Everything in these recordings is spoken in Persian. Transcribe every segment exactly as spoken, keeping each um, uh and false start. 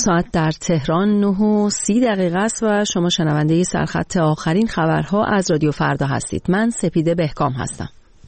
ساعت در تهران نه و سی دقیقه است و شما شنونده سرخط آخرین خبرها از رادیو فردا هستید. من سپیده بهکام هستم.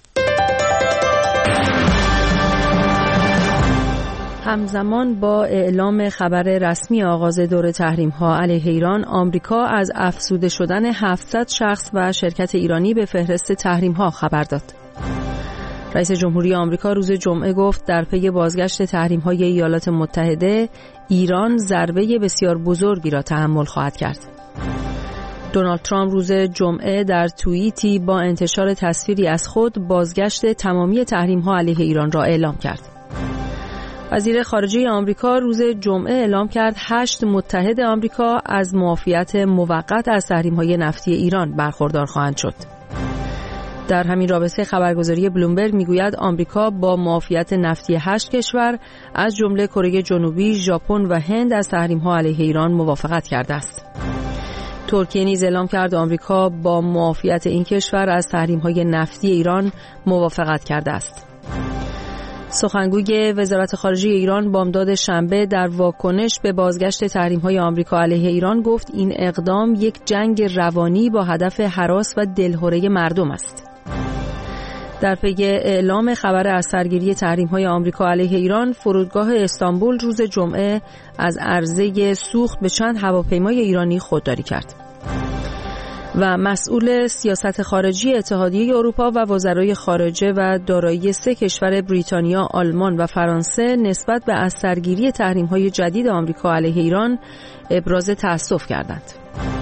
همزمان با اعلام خبر رسمی آغاز دور تحریم‌ها علیه ایران، آمریکا از افزوده شدن هفتصد شخص و شرکت ایرانی به فهرست تحریم‌ها خبر داد. رئیس جمهوری آمریکا روز جمعه گفت در پی بازگشت تحریم‌های ایالات متحده، ایران ضربه بسیار بزرگی را تحمل خواهد کرد. دونالد ترامپ روز جمعه در توییتی با انتشار تصویری از خود بازگشت تمامی تحریم‌ها علیه ایران را اعلام کرد. وزیر خارجه آمریکا روز جمعه اعلام کرد هشت متحد آمریکا از معافیت موقت از تحریم‌های نفتی ایران برخوردار خواهند شد. در همین رابطه خبرگزاری بلومبرگ میگوید آمریکا با معافیت نفتی هشت کشور از جمله کره جنوبی، ژاپن و هند از تحریم‌ها علیه ایران موافقت کرده است. ترکیه نیز اعلام کرد آمریکا با معافیت این کشور از تحریم‌های نفتی ایران موافقت کرده است. سخنگوی وزارت خارجه ایران بامداد شنبه در واکنش به بازگشت تحریم‌های آمریکا علیه ایران گفت این اقدام یک جنگ روانی با هدف هراس و دلهره مردم است. در پی اعلام خبر از سرگیری تحریم‌های آمریکا علیه ایران، فرودگاه استانبول روز جمعه از عرضه سوخت به چند هواپیمای ایرانی خودداری کرد. و مسئول سیاست خارجی اتحادیه اروپا و وزرای خارجه و دارایی سه کشور بریتانیا، آلمان و فرانسه نسبت به از سرگیری تحریم‌های جدید آمریکا علیه ایران ابراز تأسف کردند.